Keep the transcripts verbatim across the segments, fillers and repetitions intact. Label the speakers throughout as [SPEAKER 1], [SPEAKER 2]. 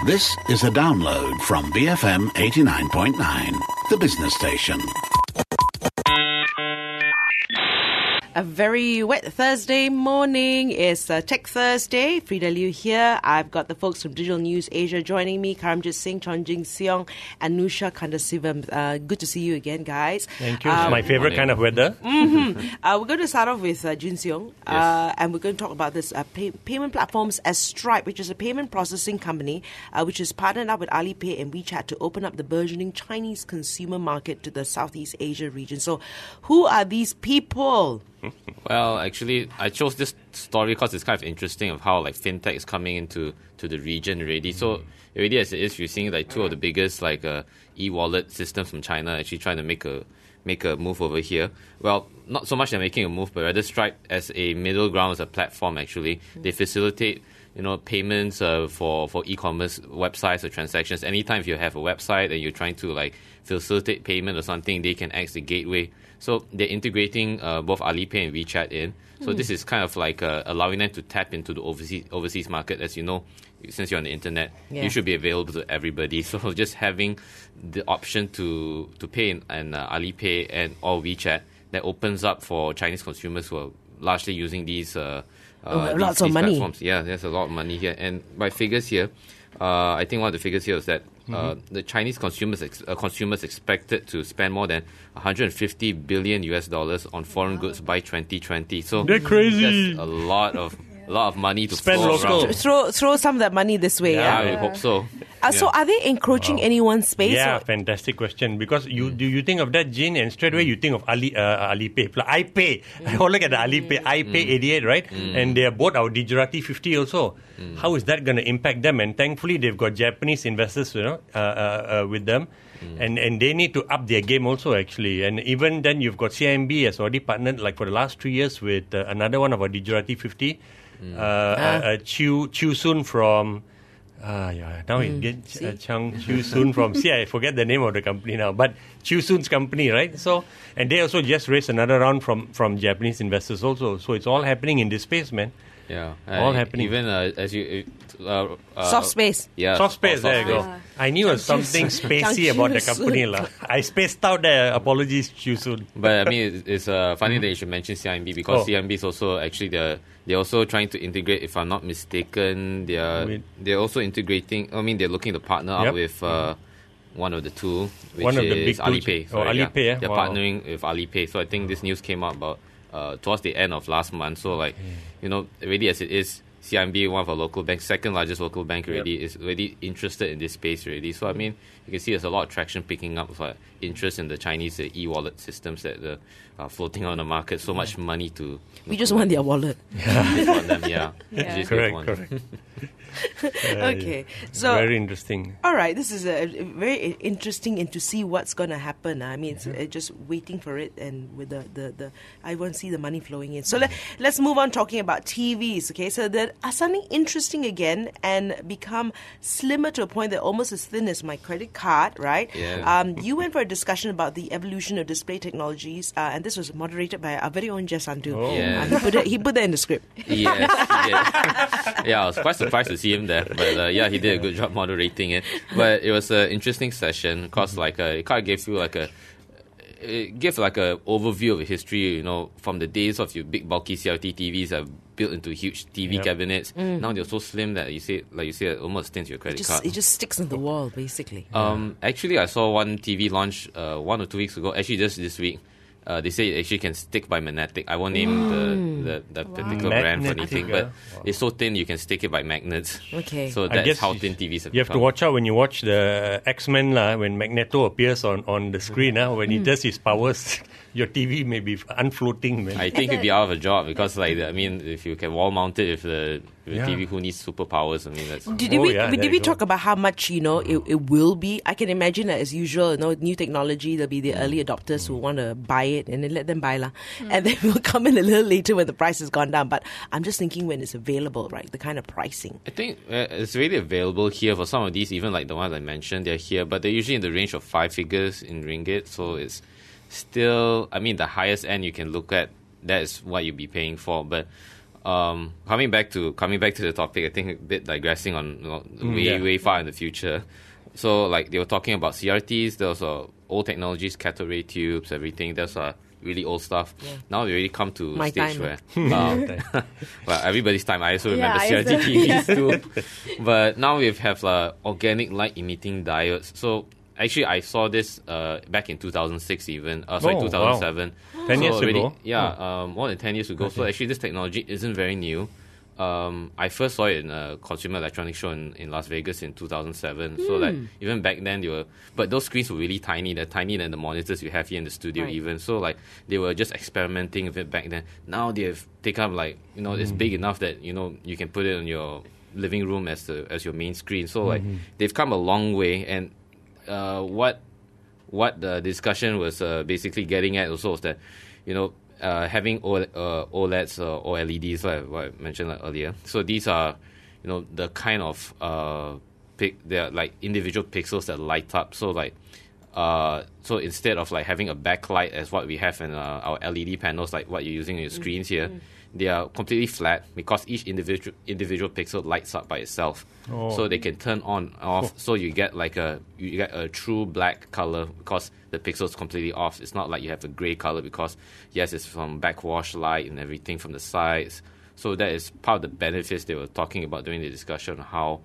[SPEAKER 1] This is a download from B F M eighty-nine point nine, the business station.
[SPEAKER 2] A very wet Thursday morning. It's uh, Tech Thursday. Frida Liu here. I've got the folks from Digital News Asia joining me. Karamjit Singh, Chon Jing Seong, and Nusha Kandasivam. Uh, good to see you again, guys.
[SPEAKER 3] Thank you.
[SPEAKER 2] Um,
[SPEAKER 3] it's my favorite kind of weather.
[SPEAKER 2] Mm-hmm. uh, we're going to start off with uh, Jin Seong,
[SPEAKER 4] Yes.
[SPEAKER 2] uh, and we're going to talk about this uh, pay- payment platforms as Stripe, which is a payment processing company uh, which has partnered up with Alipay and WeChat to open up the burgeoning Chinese consumer market to the Southeast Asia region. So, who are these people?
[SPEAKER 4] Well, actually, I chose this story because it's kind of interesting of how like fintech is coming into to the region already. So already as it is, you're seeing like two of the biggest like uh, e-wallet systems from China actually trying to make a make a move over here. Well, not so much they're making a move, but rather Stripe as a middle ground, as a platform. Actually, they facilitate you know payments uh, for for e-commerce websites or transactions. Anytime if you have a website and you're trying to like facilitate payment or something, they can act as the gateway. So they're integrating uh, both Alipay and WeChat in. So mm. this is kind of like uh, allowing them to tap into the overseas overseas market. As you know, since you're on the internet, yeah. you should be available to everybody. So just having the option to to pay in, in uh, Alipay and or WeChat, that opens up for Chinese consumers who are largely using these uh, uh,
[SPEAKER 2] oh,
[SPEAKER 4] these,
[SPEAKER 2] lots
[SPEAKER 4] these
[SPEAKER 2] of money.
[SPEAKER 4] platforms. Yeah, there's a lot of money here. And by figures here, uh, I think one of the figures here is that Uh, mm-hmm. the Chinese consumers ex- uh, consumers expected to spend more than one hundred fifty billion U S dollars on foreign goods by twenty twenty. So
[SPEAKER 3] they're crazy.
[SPEAKER 4] That's a lot of a lot of money to
[SPEAKER 3] spend local.
[SPEAKER 2] Throw throw some of that money this way.
[SPEAKER 4] Yeah,
[SPEAKER 2] Yeah,
[SPEAKER 4] I hope so.
[SPEAKER 2] Uh, so
[SPEAKER 4] Yeah.
[SPEAKER 2] are they encroaching
[SPEAKER 3] Wow.
[SPEAKER 2] anyone's space?
[SPEAKER 3] Yeah,
[SPEAKER 2] or-
[SPEAKER 3] fantastic question. Because you do you think of that, Jin, and straight away you think of Ali uh, Alipay. Like, I pay. I look at the Alipay. I pay eighty-eight, right? And they are both our Digerati fifty also. How is that going to impact them? And thankfully, they've got Japanese investors, you know, uh, uh, uh, with them, and and they need to up their game also actually. And even then, you've got C I M B has already partnered like for the last three years with uh, another one of our Digerati fifty, uh, uh, uh, Chiu Chiu Sun from. Ah, yeah. Now it gets uh, Chang Chiu Sun from. See, I forget the name of the company now, but Chiu Sun's company, right? So, and they also just raised another round from from Japanese investors also. So it's all happening in this space, man.
[SPEAKER 4] Yeah,
[SPEAKER 3] all
[SPEAKER 4] uh,
[SPEAKER 3] happening.
[SPEAKER 4] Even uh, as you uh, uh,
[SPEAKER 2] Soft space.
[SPEAKER 4] Yeah,
[SPEAKER 3] Soft space.
[SPEAKER 4] soft
[SPEAKER 3] There you
[SPEAKER 4] space.
[SPEAKER 3] go. I knew it was something spacey about the company, lah. I spaced out there. Apologies, Chiu Sun.
[SPEAKER 4] But I mean, it's, it's uh, funny that you should mention C I M B because
[SPEAKER 3] Oh.
[SPEAKER 4] C I M B is also actually the they're also trying to integrate. If I'm not mistaken, they're
[SPEAKER 3] With-
[SPEAKER 4] they're also integrating. I mean, they're looking to partner up
[SPEAKER 3] Yep.
[SPEAKER 4] with uh, one of the two, which
[SPEAKER 3] One of the
[SPEAKER 4] is
[SPEAKER 3] big two-
[SPEAKER 4] Alipay.
[SPEAKER 3] oh,
[SPEAKER 4] Sorry,
[SPEAKER 3] Alipay,
[SPEAKER 4] yeah.
[SPEAKER 3] eh?
[SPEAKER 4] They're
[SPEAKER 3] Wow.
[SPEAKER 4] partnering with Alipay. So I think this news came out about uh, towards the end of last month. So like, you know, already as it is. C I M B, one of our local banks, second largest local bank already,
[SPEAKER 3] Yep.
[SPEAKER 4] is already interested in this space already. So, I mean, you can see there's a lot of traction picking up for interest in the Chinese uh, e-wallet systems that uh, are floating on the market. So much money to...
[SPEAKER 2] We just want their wallet.
[SPEAKER 4] just want them, yeah.
[SPEAKER 5] Yeah.
[SPEAKER 4] Just
[SPEAKER 3] Correct,
[SPEAKER 4] want.
[SPEAKER 3] correct.
[SPEAKER 2] Okay, so
[SPEAKER 3] Very interesting.
[SPEAKER 2] all right, this is a, a very i- interesting and to see what's going to happen. I mean, it's uh, just waiting for it, and with the, the, the I want to see the money flowing in. So let, let's move on talking about T Vs. Okay, so that are something interesting again and become slimmer to a point that almost as thin as my credit card. Right?
[SPEAKER 4] Yeah.
[SPEAKER 2] Um, you went for a discussion about the evolution of display technologies, uh, and this was moderated by our very own Jess Antu.
[SPEAKER 3] Oh.
[SPEAKER 4] Yeah.
[SPEAKER 2] Uh, he put it, he put that in the script.
[SPEAKER 4] Yes, he did. Yeah, I was quite surprised to see him there, but uh, yeah, he did a good job moderating it. But it was an interesting session because, like, uh, it kind of gave you like a, it gave like a overview of history. You know, from the days of your big bulky C R T T Vs that are built into huge T V
[SPEAKER 3] Yep.
[SPEAKER 4] cabinets. Now they're so slim that you see, like you say, almost stints your
[SPEAKER 2] It
[SPEAKER 4] credit
[SPEAKER 2] just,
[SPEAKER 4] card.
[SPEAKER 2] it just sticks in the wall, basically.
[SPEAKER 4] Um, actually, I saw one T V launch uh, one or two weeks ago. Actually, just this week, uh, they say it actually can stick by magnetic. I won't name the the, the particular brand for
[SPEAKER 3] Magnetic,
[SPEAKER 4] anything,
[SPEAKER 3] uh,
[SPEAKER 4] but it's so thin you can stick it by magnets.
[SPEAKER 2] Okay.
[SPEAKER 4] So
[SPEAKER 3] I
[SPEAKER 4] that's
[SPEAKER 3] guess
[SPEAKER 4] how thin T Vs have
[SPEAKER 3] You have to
[SPEAKER 4] become.
[SPEAKER 3] watch out when you watch the X-Men lah, when Magneto appears on, on the screen. Ah, when he does his powers, your T V may be unfloating, man.
[SPEAKER 4] I think he'd be out of a job because, like, I mean, if you can wall mount it with the with
[SPEAKER 3] Yeah.
[SPEAKER 4] T V who needs superpowers, I mean, that's...
[SPEAKER 2] Did, did
[SPEAKER 3] Oh,
[SPEAKER 2] we
[SPEAKER 3] yeah,
[SPEAKER 2] did
[SPEAKER 3] there
[SPEAKER 2] we
[SPEAKER 3] you go.
[SPEAKER 2] talk about how much you know it, it will be? I can imagine that as usual, you know, new technology. There'll be the early adopters who want to buy it, and then let them buy lah, and then we'll come in a little later when the price has gone down. But I'm just thinking when it's available, right? The kind of pricing.
[SPEAKER 4] I think uh, it's really available here for some of these, even like the ones I mentioned, they're here, but they're usually in the range of five figures in ringgit, so it's still, I mean, the highest end you can look at, that is what you'll be paying for, but Um, coming back to coming back to the topic, I think a bit digressing on you know,
[SPEAKER 3] Mm,
[SPEAKER 4] way
[SPEAKER 3] yeah.
[SPEAKER 4] way far in the future. So like they were talking about C R Ts, there was uh, old technologies, cathode ray tubes, everything. There's uh, really old stuff.
[SPEAKER 2] Yeah.
[SPEAKER 4] Now we already come to
[SPEAKER 2] My
[SPEAKER 4] a stage
[SPEAKER 2] time,
[SPEAKER 4] where um, well everybody's time. I also
[SPEAKER 5] Yeah,
[SPEAKER 4] remember
[SPEAKER 5] I
[SPEAKER 4] C R T
[SPEAKER 5] also-
[SPEAKER 4] T Vs too. But now we have uh, organic light emitting diodes. So actually, I saw this uh, back in two thousand six even. Uh, sorry,
[SPEAKER 3] Oh,
[SPEAKER 4] two thousand seven.
[SPEAKER 3] Ten years
[SPEAKER 4] already-
[SPEAKER 3] ago?
[SPEAKER 4] Yeah, um, more than ten years ago. So actually, this technology isn't very new. Um, I first saw it in a consumer electronics show in, in Las Vegas in two thousand seven. So like even back then they were, but those screens were really tiny. They're tinier than the monitors you have here in the studio
[SPEAKER 2] Right.
[SPEAKER 4] even. So like they were just experimenting with it back then. Now they've taken up like you know it's big enough that you know you can put it in your living room as the as your main screen. So like they've come a long way. And uh, what what the discussion was uh, basically getting at also was that you know. Uh, having O- uh, OLEDs uh, or L E Ds, like what I mentioned like, earlier. So these are, you know, the kind of uh, pic- they're like individual pixels that light up. So like, uh, so instead of like having a backlight as what we have in uh, our L E D panels, like what you're using in your screens here, they are completely flat because each individual individual pixel lights up by itself.
[SPEAKER 3] Oh.
[SPEAKER 4] So they can turn on off. So you get like a you get a true black color because the pixel is completely off. It's not like you have a gray color because yes, it's from backwash light and everything from the sides. So that is part of the benefits they were talking about during the discussion on how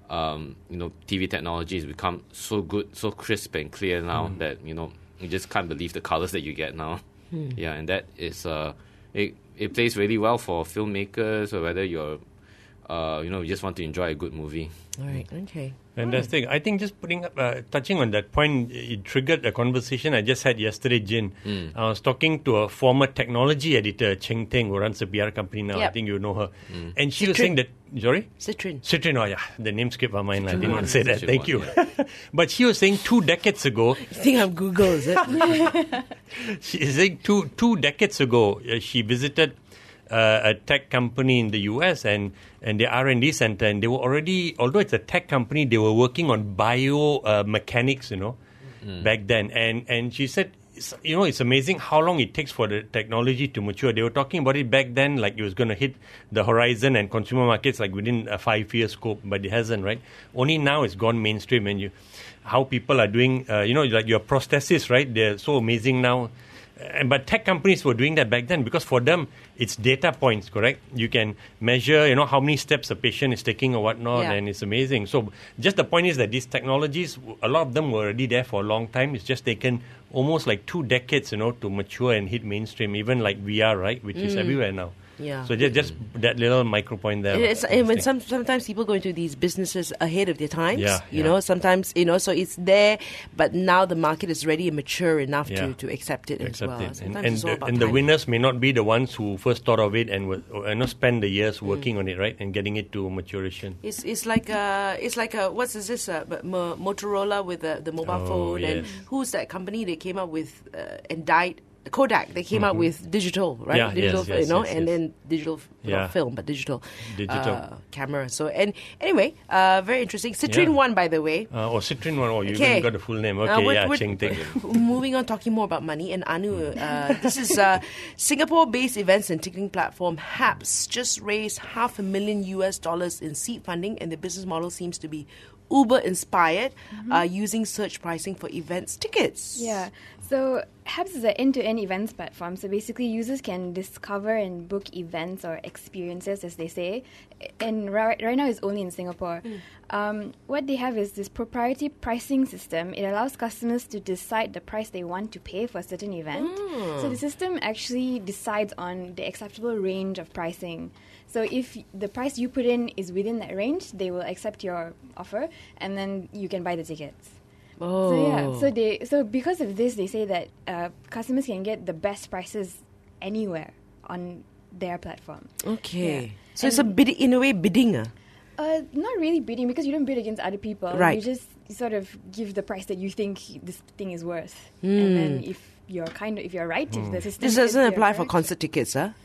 [SPEAKER 4] um, you know T V technology has become so good, so crisp and clear now
[SPEAKER 3] Mm.
[SPEAKER 4] that you know you just can't believe the colors that you get now. Yeah, and that is uh, it. It plays really well for filmmakers or whether you're uh, you know you just want to enjoy a good movie.
[SPEAKER 2] All right. Okay.
[SPEAKER 3] Fantastic. I think just putting up, uh, touching on that point, it triggered a conversation I just had yesterday, Jin.
[SPEAKER 4] Mm.
[SPEAKER 3] I was talking to a former technology editor, Cheng Teng, who runs a P R company now. I
[SPEAKER 2] Yep.
[SPEAKER 3] think you know her.
[SPEAKER 4] Mm.
[SPEAKER 3] And she was saying that, sorry?
[SPEAKER 2] Citrin.
[SPEAKER 3] Citrin, oh yeah, the name skipped my mind. I didn't
[SPEAKER 4] one.
[SPEAKER 3] want to say that.
[SPEAKER 4] Citrin
[SPEAKER 3] Thank
[SPEAKER 4] one,
[SPEAKER 3] you. But she was saying two decades ago,
[SPEAKER 2] You think I'm Google, is it?
[SPEAKER 3] she is saying two two decades ago, uh, she visited uh, a tech company in the U S and and the R and D center, and they were already, although it's a tech company, they were working on bio uh, mechanics, you know, back then. And and she said, it's, you know, it's amazing how long it takes for the technology to mature. They were talking about it back then, like it was going to hit the horizon and consumer markets like within a five-year scope, but it hasn't, right? Only now it's gone mainstream, and you, how people are doing, uh, you know, like your prosthesis, right? They're so amazing now. And, but tech companies were doing that back then because for them it's data points, correct? You can measure, you know, how many steps a patient is taking or whatnot,
[SPEAKER 2] Yeah.
[SPEAKER 3] and it's amazing. So just the point is that these technologies, a lot of them were already there for a long time. It's just taken almost like two decades, you know, to mature and hit mainstream, even like V R, right, which is everywhere now.
[SPEAKER 2] Yeah.
[SPEAKER 3] So just, just that little micro point there.
[SPEAKER 2] It's,
[SPEAKER 3] was
[SPEAKER 2] and when
[SPEAKER 3] interesting.
[SPEAKER 2] some, sometimes people go into these businesses ahead of their times,
[SPEAKER 3] Yeah,
[SPEAKER 2] you
[SPEAKER 3] yeah.
[SPEAKER 2] know, sometimes, you know, so it's there, but now the market is ready and mature enough
[SPEAKER 3] Yeah.
[SPEAKER 2] to, to accept it
[SPEAKER 3] Accept
[SPEAKER 2] as well.
[SPEAKER 3] it. And,
[SPEAKER 2] Sometimes
[SPEAKER 3] and,
[SPEAKER 2] it's all
[SPEAKER 3] the,
[SPEAKER 2] about
[SPEAKER 3] and the
[SPEAKER 2] timing.
[SPEAKER 3] winners may not be the ones who first thought of it and were, or, you know, spend the years
[SPEAKER 2] Mm.
[SPEAKER 3] working on it, right, and getting it to maturation.
[SPEAKER 2] It's it's like uh it's like a what's is this uh, Mo- Motorola with the, the mobile
[SPEAKER 3] Oh,
[SPEAKER 2] phone, and
[SPEAKER 3] yes.
[SPEAKER 2] who's that company they came up with uh, and died Kodak. They came out with digital, right?
[SPEAKER 3] Mm-hmm. Yeah,
[SPEAKER 2] digital,
[SPEAKER 3] yes, yes,
[SPEAKER 2] you know,
[SPEAKER 3] yes,
[SPEAKER 2] and
[SPEAKER 3] yes.
[SPEAKER 2] then digital f-
[SPEAKER 3] Yeah.
[SPEAKER 2] not film, but digital,
[SPEAKER 3] Digital.
[SPEAKER 2] uh, camera. So and anyway, uh, very interesting. Citrin
[SPEAKER 3] Yeah.
[SPEAKER 2] One, by the way.
[SPEAKER 3] Uh, or Citrin one, oh, you
[SPEAKER 2] Okay.
[SPEAKER 3] even got the full name.
[SPEAKER 2] Uh,
[SPEAKER 3] Okay,
[SPEAKER 2] we're-
[SPEAKER 3] yeah,
[SPEAKER 2] we're-
[SPEAKER 3] Cheng Teng.
[SPEAKER 2] Moving on, talking more about money. And Anu, uh, this is uh, Singapore-based events and ticketing platform Haps just raised half a million U S dollars in seed funding, and the business model seems to be Uber-inspired, uh, using search pricing for events tickets.
[SPEAKER 5] Yeah. So Habs is an end-to-end events platform. So basically, users can discover and book events or experiences, as they say. And right, right now, it's only in Singapore. Um, what they have is this proprietary pricing system. It allows customers to decide the price they want to pay for a certain event. So the system actually decides on the acceptable range of pricing. So if the price you put in is within that range, they will accept your offer, and then you can buy the tickets.
[SPEAKER 2] Oh.
[SPEAKER 5] So yeah, so they so because of this, they say that uh, customers can get the best prices anywhere on their platform.
[SPEAKER 2] Okay.
[SPEAKER 5] Yeah.
[SPEAKER 2] So it's a bid, in a way, bidding. Uh.
[SPEAKER 5] Uh, not really bidding because you don't bid against other people.
[SPEAKER 2] Right.
[SPEAKER 5] You just sort of give the price that you think this thing is worth, and then if you're kind of if you're right, if the system
[SPEAKER 2] This
[SPEAKER 5] says
[SPEAKER 2] doesn't
[SPEAKER 5] you're
[SPEAKER 2] apply for
[SPEAKER 5] correct-
[SPEAKER 2] concert tickets, huh?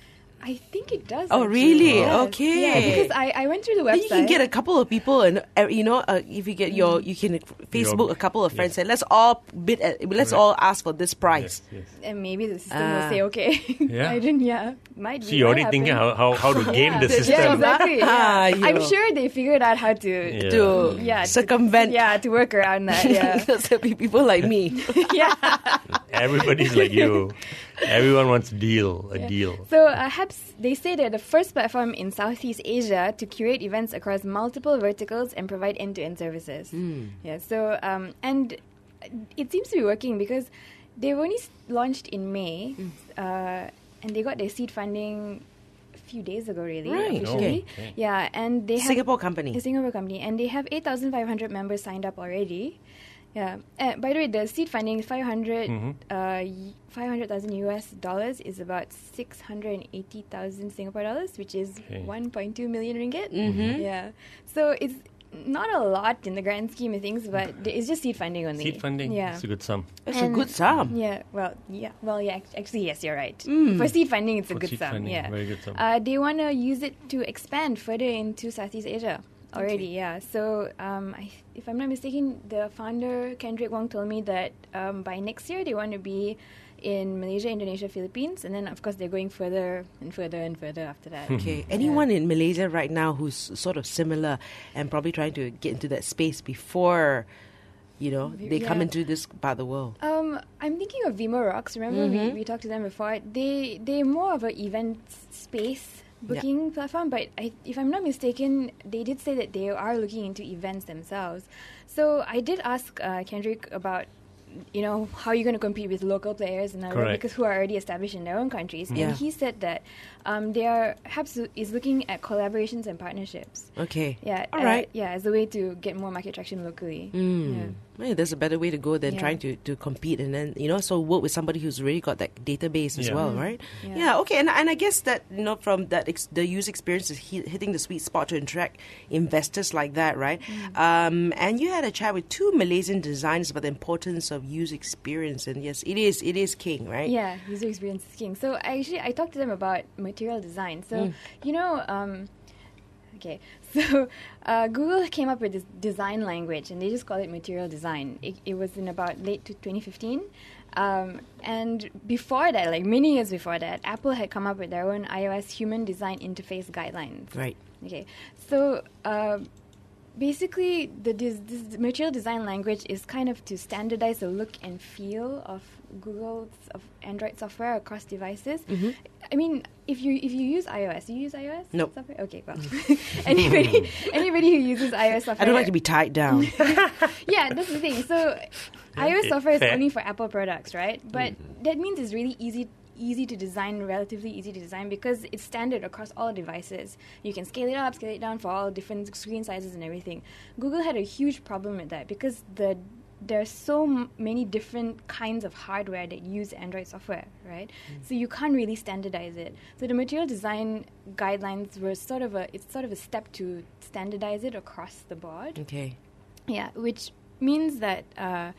[SPEAKER 5] I think it does.
[SPEAKER 2] Oh,
[SPEAKER 5] actually.
[SPEAKER 2] really?
[SPEAKER 5] Yes.
[SPEAKER 2] Okay.
[SPEAKER 5] Yeah, because I, I went through the
[SPEAKER 2] Then
[SPEAKER 5] website.
[SPEAKER 2] you can get a couple of people, and uh, you know, uh, if you get your, you can Facebook
[SPEAKER 3] Your-
[SPEAKER 2] a couple of friends,
[SPEAKER 3] yes.
[SPEAKER 2] and let's all bid, at, let's all ask for this price.
[SPEAKER 3] Yes, yes.
[SPEAKER 5] and maybe the system
[SPEAKER 2] Ah.
[SPEAKER 5] will say okay.
[SPEAKER 3] Yeah.
[SPEAKER 5] I didn't. Yeah, might.
[SPEAKER 3] So
[SPEAKER 5] be.
[SPEAKER 3] you're
[SPEAKER 5] might
[SPEAKER 3] already thinking
[SPEAKER 5] happen.
[SPEAKER 3] how, how, how to game the
[SPEAKER 5] Yeah.
[SPEAKER 3] system.
[SPEAKER 5] Yeah, exactly.
[SPEAKER 2] Ah,
[SPEAKER 5] Yeah. I'm
[SPEAKER 2] yo.
[SPEAKER 5] sure they figured out how to
[SPEAKER 3] Yeah.
[SPEAKER 2] To
[SPEAKER 5] yeah to-
[SPEAKER 2] circumvent.
[SPEAKER 5] yeah to work around that. Yeah.
[SPEAKER 2] There'll be people like me.
[SPEAKER 5] yeah.
[SPEAKER 3] Everybody's like you. Everyone wants a deal, a
[SPEAKER 5] Yeah.
[SPEAKER 3] deal.
[SPEAKER 5] So uh, HAPS, they say they're the first platform in Southeast Asia to curate events across multiple verticals and provide end-to-end services. Yeah. So um, and it seems to be working because they've only s- launched in May, uh, and they got their seed funding a few days ago, really.
[SPEAKER 2] Right,
[SPEAKER 5] Officially.
[SPEAKER 3] okay. Okay.
[SPEAKER 5] Yeah, and they have
[SPEAKER 2] Singapore company.
[SPEAKER 5] a Singapore company, and they have eight thousand five hundred members signed up already. Yeah. Uh, by the way, the seed funding is five hundred,
[SPEAKER 3] Mhm.
[SPEAKER 5] uh, y- five hundred thousand U S dollars is about six hundred eighty thousand Singapore dollars, which is
[SPEAKER 3] Okay.
[SPEAKER 5] one point two million ringgit.
[SPEAKER 2] Mm-hmm.
[SPEAKER 5] Yeah. So it's not a lot in the grand scheme of things, but it's just seed funding only.
[SPEAKER 3] Seed funding,
[SPEAKER 5] Yeah.
[SPEAKER 3] it's a good sum.
[SPEAKER 2] That's
[SPEAKER 5] And-
[SPEAKER 2] a good sum.
[SPEAKER 5] Yeah, well, yeah, well, yeah. act- Actually, yes, you're right.
[SPEAKER 2] Mm.
[SPEAKER 5] For seed funding, it's a
[SPEAKER 3] For
[SPEAKER 5] good
[SPEAKER 3] seed
[SPEAKER 5] sum.
[SPEAKER 3] funding,
[SPEAKER 5] Yeah,
[SPEAKER 3] very good sum.
[SPEAKER 5] Uh, they want to use it to expand further into Southeast Asia already. Yeah. So, um, I, if I'm not mistaken, the founder Kendrick Wong told me that um, by next year they want to be in Malaysia, Indonesia, Philippines, and then of course they're going further and further and further after that.
[SPEAKER 2] Okay. Anyone in Malaysia right now who's sort of similar and probably trying to get into that space before, you know, they come
[SPEAKER 5] Yeah.
[SPEAKER 2] into this part of the world?
[SPEAKER 5] Um, I'm thinking of Vimo Rocks. Remember we, we talked to them before. They they're more of an event space booking platform, but I, if I'm not mistaken, they did say that they are looking into events themselves. So I did ask uh, Kendrick about, you know, how you're going to compete with local players and all that,
[SPEAKER 3] Correct.
[SPEAKER 5] because who are already established in their own countries.
[SPEAKER 2] Yeah.
[SPEAKER 5] And he said that um, they are perhaps is looking at collaborations and partnerships.
[SPEAKER 2] Okay.
[SPEAKER 5] Yeah,
[SPEAKER 2] All
[SPEAKER 5] uh,
[SPEAKER 2] right.
[SPEAKER 5] yeah, as a way to get more market traction locally.
[SPEAKER 2] Mm.
[SPEAKER 5] Yeah.
[SPEAKER 2] Hey, there's a better way to go than
[SPEAKER 5] Yeah.
[SPEAKER 2] trying to, to compete and then, you know, so work with somebody who's really got that database as
[SPEAKER 3] Yeah.
[SPEAKER 2] well,
[SPEAKER 3] Mm.
[SPEAKER 2] right?
[SPEAKER 5] Yeah.
[SPEAKER 2] Yeah, okay. And, and I guess that, you know, from that, ex- the user experience is he- hitting the sweet spot to attract investors like that, right? Um, and you had a chat with two Malaysian designers about the importance of user experience. And yes, it is, it is king, right?
[SPEAKER 5] Yeah, user experience is king. So I actually I talked to them about material design. So
[SPEAKER 2] Mm.
[SPEAKER 5] you know, um, okay, so uh, Google came up with this design language, and they just call it material design. It, it was in about late to twenty fifteen, um, and before that, like many years before that, Apple had come up with their own iOS human design interface guidelines.
[SPEAKER 2] Right.
[SPEAKER 5] Okay, so. Uh, Basically, the dis- this material design language is kind of to standardize the look and feel of Google's of Android software across devices. I mean, if you if you use iOS, you use iOS
[SPEAKER 2] Nope.
[SPEAKER 5] software? Okay, well, anybody anybody who uses iOS software,
[SPEAKER 2] I don't like to be tied down.
[SPEAKER 5] yeah, that's the thing. So, iOS
[SPEAKER 3] Okay,
[SPEAKER 5] software is
[SPEAKER 3] fair.
[SPEAKER 5] only for Apple products, right? But that means it's really easy easy to design, relatively easy to design, because it's standard across all devices. You can scale it up, scale it down for all different screen sizes and everything. Google had a huge problem with that because the there are so m- many different kinds of hardware that use Android software, right? So you can't really standardize it. So the material design guidelines were sort of a it's sort of a step to standardize it across the board.
[SPEAKER 2] Okay.
[SPEAKER 5] Yeah, which means that, uh,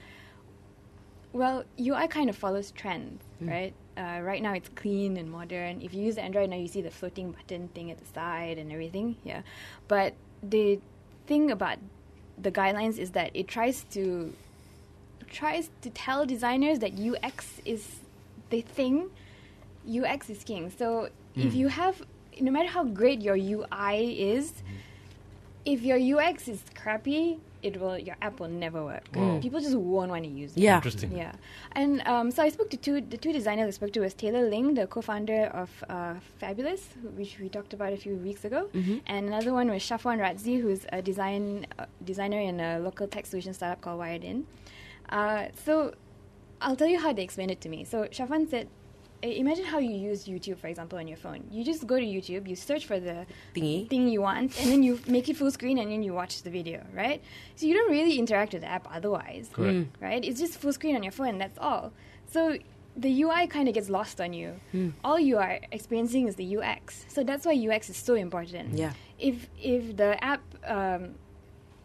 [SPEAKER 5] well, U I kind of follows trends, right? Uh, right now it's clean and modern. If you use Android now, you see the floating button thing at the side and everything, yeah. But the thing about the guidelines is that it tries to tries to tell designers that U X is the thing. U X is king. So if you have, no matter how great your U I is, if your U X is crappy, it will your app will never work. People just won't want to use it.
[SPEAKER 2] Yeah.
[SPEAKER 3] Interesting.
[SPEAKER 5] Yeah, and um, so I spoke to two the two designers I spoke to was Taylor Ling, the co-founder of uh, Fabulous, which we talked about a few weeks ago, and another one was Shafwan Razzi, who's a design uh, designer in a local tech solution startup called Wired In. Uh, so I'll tell you how they explained it to me. So Shafwan said, I- imagine how you use YouTube, for example, on your phone. You just go to YouTube, you search for the
[SPEAKER 2] Thingy.
[SPEAKER 5] thing you want, and then you make it full screen, and then you watch the video, right? So you don't really interact with the app otherwise,
[SPEAKER 3] Correct.
[SPEAKER 5] right? It's just full screen on your phone, that's all. So the U I kind of gets lost on you. All you are experiencing is the U X. So that's why U X is so important.
[SPEAKER 2] Yeah.
[SPEAKER 5] If if the app um,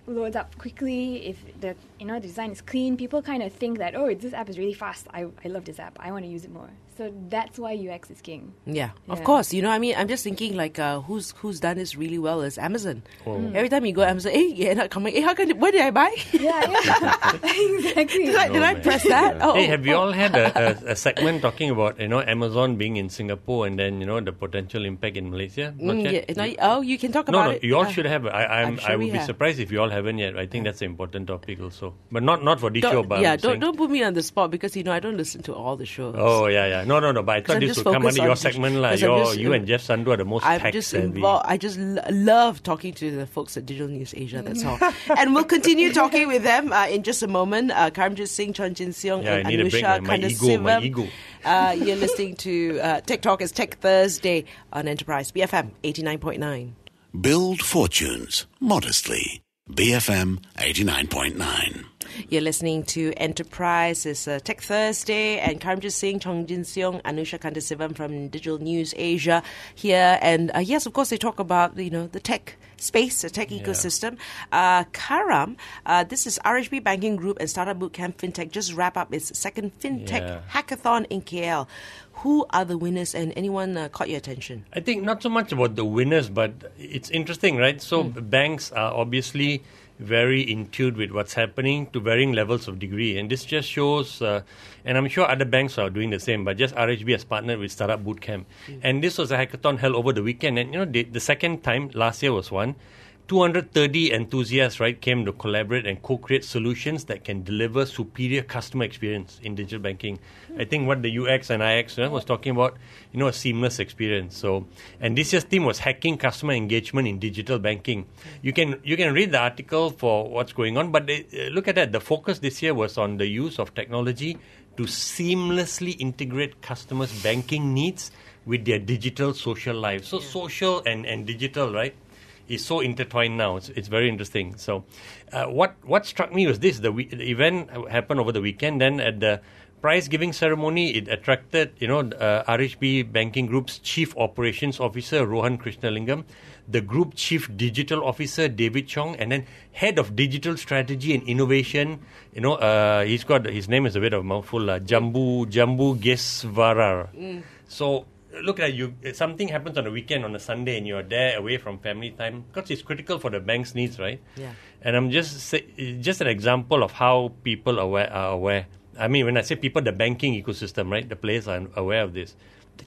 [SPEAKER 5] loads up quickly, if the you know the design is clean, people kind of think that, oh, this app is really fast. I, I love this app. I want to use it more. So that's why U X is king.
[SPEAKER 2] Yeah, of
[SPEAKER 5] Yeah.
[SPEAKER 2] course. You know, I mean, I'm just thinking like, uh, who's who's done this really well is Amazon.
[SPEAKER 3] Oh.
[SPEAKER 5] Mm.
[SPEAKER 2] Every time you go Amazon, hey, you're not coming. Hey, how can? Where did I buy?
[SPEAKER 5] Yeah, yeah. Exactly.
[SPEAKER 2] did I, did
[SPEAKER 3] Oh,
[SPEAKER 2] I
[SPEAKER 3] man.
[SPEAKER 2] press that? Oh,
[SPEAKER 3] Hey,
[SPEAKER 2] oh,
[SPEAKER 3] have you
[SPEAKER 2] oh.
[SPEAKER 3] all had a, a, a segment talking about, you know, Amazon being in Singapore and then, you know, the potential impact in Malaysia? Not
[SPEAKER 2] Mm,
[SPEAKER 3] yet?
[SPEAKER 2] yeah, no, oh, you can talk
[SPEAKER 3] No,
[SPEAKER 2] about
[SPEAKER 3] no,
[SPEAKER 2] it.
[SPEAKER 3] you all
[SPEAKER 2] Uh,
[SPEAKER 3] should have. I, I'm,
[SPEAKER 2] I'm sure
[SPEAKER 3] I
[SPEAKER 2] we
[SPEAKER 3] would be
[SPEAKER 2] have.
[SPEAKER 3] surprised if you all haven't yet. I think that's an important topic also, but not not for this
[SPEAKER 2] Don't-
[SPEAKER 3] show. But
[SPEAKER 2] yeah,
[SPEAKER 3] I'm
[SPEAKER 2] don't
[SPEAKER 3] saying-
[SPEAKER 2] don't put me on the spot because you know I don't listen to all the shows.
[SPEAKER 3] Oh yeah, yeah. No, no, no. But I thought
[SPEAKER 2] I'm
[SPEAKER 3] this
[SPEAKER 2] just
[SPEAKER 3] would come
[SPEAKER 2] focused
[SPEAKER 3] under your
[SPEAKER 2] on dig-
[SPEAKER 3] segment, like
[SPEAKER 2] 'cause I'm
[SPEAKER 3] your
[SPEAKER 2] just,
[SPEAKER 3] you
[SPEAKER 2] uh,
[SPEAKER 3] and Jeff Sandu are the most
[SPEAKER 2] I'm
[SPEAKER 3] tech
[SPEAKER 2] just
[SPEAKER 3] savvy.
[SPEAKER 2] involved. I just lo- love talking to the folks at Digital News Asia. That's all. And we'll continue talking with them uh, in just a moment. Uh, Karamjit Singh, Chon Jin Seong,
[SPEAKER 3] Yeah,
[SPEAKER 2] and
[SPEAKER 3] I need a break,
[SPEAKER 2] Anusha
[SPEAKER 3] man. My ego, my
[SPEAKER 2] Kandasivam.
[SPEAKER 3] ego.
[SPEAKER 2] Uh, you're listening to uh, Tech Talk is Tech Thursday on Enterprise B F M eighty-nine point nine.
[SPEAKER 1] Build fortunes modestly. B F M eighty-nine point nine.
[SPEAKER 2] You're listening to Enterprise. It's uh, Tech Thursday, and Karamjit Singh, Chong Jin Seong, Anusha Kandasivam from Digital News Asia here. And uh, yes, of course, they talk about you know the tech space, the tech ecosystem. Uh, Karam, uh, this is R H B Banking Group and Startup Bootcamp FinTech just wrap up its second FinTech
[SPEAKER 3] Yeah.
[SPEAKER 2] hackathon in K L. Who are the winners, and anyone uh, caught your attention?
[SPEAKER 3] I think not so much about the winners, but it's interesting, right? So banks are obviously very in tune with what's happening to varying levels of degree, and this just shows. Uh, and I'm sure other banks are doing the same, but just R H B has partnered with Startup Bootcamp, and this was a hackathon held over the weekend. And you know, the, the second time last year was one. two hundred thirty enthusiasts, right, came to collaborate and co-create solutions that can deliver superior customer experience in digital banking. I think what the U X and I X you know, was talking about, you know, a seamless experience. So, and this year's theme was hacking customer engagement in digital banking. You can you can read the article for what's going on, but they, uh, look at that. The focus this year was on the use of technology to seamlessly integrate customers' banking needs with their digital social lives. So, social and, and digital, right? Is so intertwined now. It's, it's very interesting. So, uh, what what struck me was this: the, we, the event happened over the weekend. Then at the prize giving ceremony, it attracted you know uh, R H B Banking Group's Chief Operations Officer Rohan Krishnalingam, the Group Chief Digital Officer David Chong, and then Head of Digital Strategy and Innovation. You know, uh, he's got his name is a bit of a mouthful. Uh, Jambu Jambu Gesvarar. Mm. So. Look at you. Something happens on a weekend, on a Sunday, and you're there away from family time because it's critical for the bank's needs, right?
[SPEAKER 2] Yeah.
[SPEAKER 3] And I'm just say, just an example of how people aware, are aware. I mean, when I say people, the banking ecosystem, right? The players are aware of this.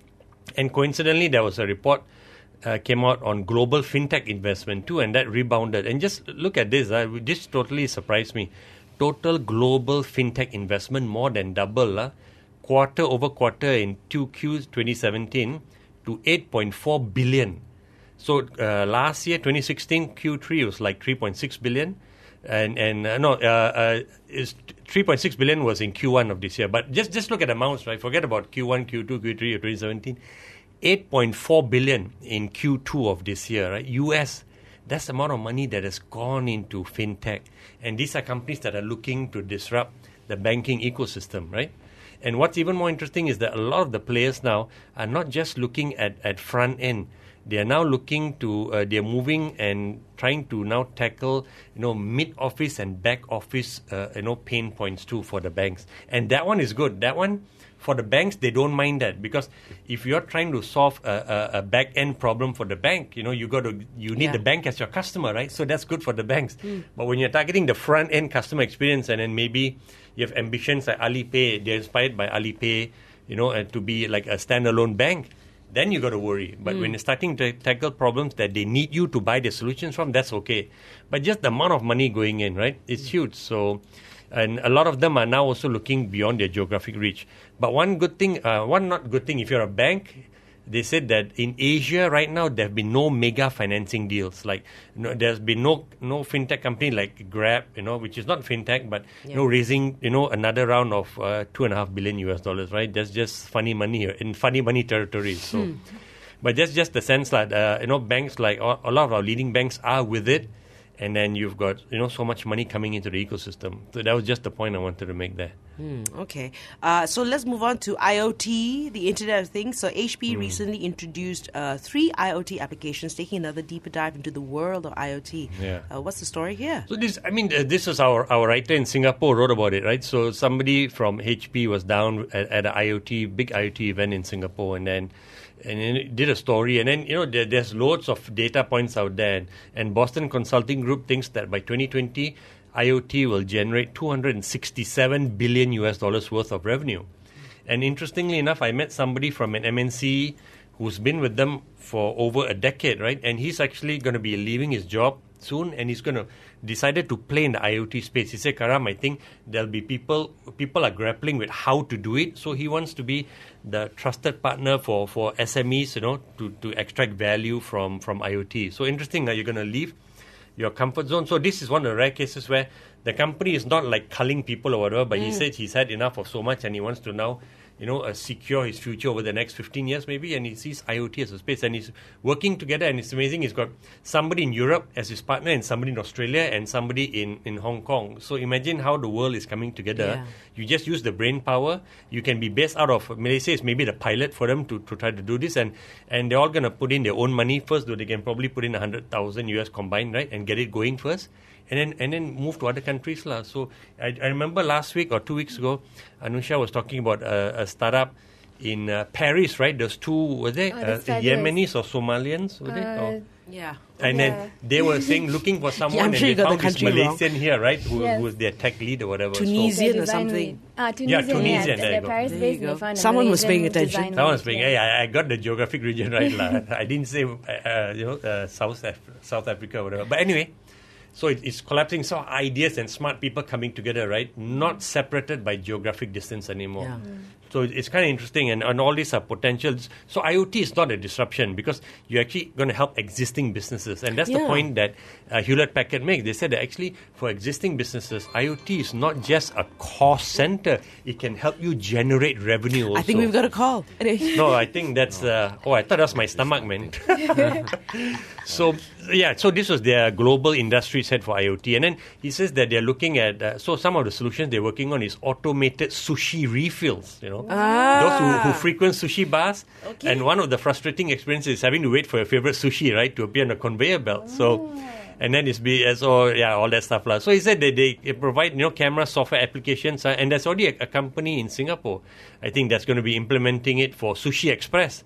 [SPEAKER 3] And coincidentally, there was a report uh, came out on global fintech investment too, and that rebounded. And just look at this. Uh, this totally surprised me. Total global fintech investment more than double. Uh, quarter over quarter in two Q twenty seventeen to eight point four billion. So uh, last year, twenty sixteen, Q three was like three point six billion. And, and uh, no, uh, uh, is three point six billion was in Q one of this year. But just, just look at amounts, right? Forget about Q one, Q two, Q three of twenty seventeen. eight point four billion in Q two of this year, right? U S, that's the amount of money that has gone into fintech. And these are companies that are looking to disrupt the banking ecosystem, right? And what's even more interesting is that a lot of the players now are not just looking at, at front end. They are now looking to, uh, they're moving and trying to now tackle, you know, mid office and back office, uh, you know, pain points too for the banks. And that one is good. That one, for the banks, they don't mind that because if you're trying to solve a, a, a back end problem for the bank, you know, you got to, you need
[SPEAKER 2] Yeah.
[SPEAKER 3] the bank as your customer, right? So that's good for the banks. Mm. But when you're targeting the front end customer experience and then maybe you have ambitions like Alipay, they're inspired by Alipay, you know, and to be like a standalone bank, then you got to worry. But mm. when you're starting to tackle problems that they need you to buy the solutions from, that's okay. But just the amount of money going in, right, it's mm. huge. So, and a lot of them are now also looking beyond their geographic reach. But one good thing, uh, one not good thing, if you're a bank, they said that in Asia right now there have been no mega financing deals. Like no, there's been no no fintech company like Grab, you know, which is not fintech, but yeah. you know, raising you know another round of uh, two and a half billion U S dollars, right? That's just funny money here in funny money territory. So, hmm. but that's just the sense that uh, you know banks like a lot of our leading banks are with it. and then you've got, you know, so much money coming into the ecosystem. So that was just the point I wanted to make there.
[SPEAKER 2] Hmm, okay. Uh, so let's move on to IoT, the Internet of Things. So H P mm. recently introduced uh, three IoT applications, taking another deeper dive into the world of IoT.
[SPEAKER 3] Yeah.
[SPEAKER 2] Uh, what's the story here?
[SPEAKER 3] So this, I mean, uh, this is our, our writer in Singapore wrote about it, right? So somebody from H P was down at, at an IoT, big IoT event in Singapore, and then and then it did a story, and then, you know, there, there's loads of data points out there, and, and Boston Consulting Group thinks that by twenty twenty, IoT will generate two hundred sixty-seven billion U S dollars worth of revenue. And interestingly enough, I met somebody from an M N C who's been with them for over a decade, right? And he's actually going to be leaving his job soon, and he's going to decided to play in the IoT space. He said, Karam, I think there'll be people, people are grappling with how to do it. So he wants to be the trusted partner for, for S M Es, you know, to, to extract value from, from IoT. So interesting that you're going to leave your comfort zone. So this is one of the rare cases where the company is not like culling people or whatever, but mm. he said he's had enough of so much and he wants to now, you know, uh, secure his future over the next fifteen years maybe, and he sees IoT as a space, and he's working together, and it's amazing. He's got somebody in Europe as his partner, and somebody in Australia, and somebody in, in Hong Kong. So imagine how the world is coming together.
[SPEAKER 2] Yeah.
[SPEAKER 3] You just use the brain power. You can be based out of Malaysia is maybe the pilot for them to, to try to do this, and, and they're all going to put in their own money first, though they can probably put in one hundred thousand U S combined, right, and get it going first. And then and then move to other countries. La. So I, I remember last week or two weeks ago, Anusha was talking about a, a startup in uh, Paris, right? There's two, were they
[SPEAKER 5] oh,
[SPEAKER 3] uh, Yemenis or Somalians? Were they?
[SPEAKER 5] Uh,
[SPEAKER 3] Or,
[SPEAKER 2] Yeah.
[SPEAKER 3] and
[SPEAKER 5] yeah.
[SPEAKER 3] then they were saying, looking for someone,
[SPEAKER 2] Yeah, I'm
[SPEAKER 3] and
[SPEAKER 2] sure
[SPEAKER 3] they
[SPEAKER 2] you got
[SPEAKER 3] found
[SPEAKER 2] the
[SPEAKER 3] this
[SPEAKER 2] country wrong.
[SPEAKER 3] Malaysian here, right? Who,
[SPEAKER 5] Yes.
[SPEAKER 3] who was their tech lead or whatever.
[SPEAKER 2] Tunisian.
[SPEAKER 5] The
[SPEAKER 2] or
[SPEAKER 5] design
[SPEAKER 2] something.
[SPEAKER 5] lead. Ah, Tunisian.
[SPEAKER 3] Yeah, Tunisian,
[SPEAKER 5] Yeah,
[SPEAKER 3] there you
[SPEAKER 5] they're
[SPEAKER 3] go.
[SPEAKER 5] Paris
[SPEAKER 2] There
[SPEAKER 5] based.
[SPEAKER 2] you
[SPEAKER 5] They
[SPEAKER 2] go.
[SPEAKER 5] found a
[SPEAKER 2] Someone was paying
[SPEAKER 5] Malaysian
[SPEAKER 2] attention.
[SPEAKER 5] design
[SPEAKER 3] Someone was
[SPEAKER 5] lead,
[SPEAKER 3] saying,
[SPEAKER 5] yeah.
[SPEAKER 3] hey, I, I got the geographic region right. La. I didn't say, uh, you know, uh, South, Af- South Africa or whatever. But anyway, so it, it's collapsing. So ideas and smart people coming together, right? Not separated by geographic distance anymore.
[SPEAKER 2] Yeah.
[SPEAKER 5] Mm.
[SPEAKER 3] So it- it's kind of interesting, and, and all these are potentials. So IoT is not a disruption because you're actually going to help existing businesses, and that's the
[SPEAKER 2] Yeah.
[SPEAKER 3] point that uh, Hewlett Packard makes. They said that actually for existing businesses, IoT is not just a cost center; it can help you generate revenue. Also.
[SPEAKER 2] I think we've got a call. Anyway.
[SPEAKER 3] No, I think that's. Uh, oh, I thought that was my stomach, man. So yeah, so this was their global industry head for IoT, and then he says that they're looking at. Uh, so some of the solutions they're working on is automated sushi refills. You know,
[SPEAKER 2] Ah.
[SPEAKER 3] those who, who frequent sushi bars,
[SPEAKER 2] Okay.
[SPEAKER 3] and one of the frustrating experiences is having to wait for your favorite sushi, right, to appear on a conveyor belt. So. And then it's be as oh yeah all that stuff lah. So he said that they, they provide, you know, camera software applications, uh, and there's already a, a company in Singapore, I think, that's going to be implementing it for Sushi Express.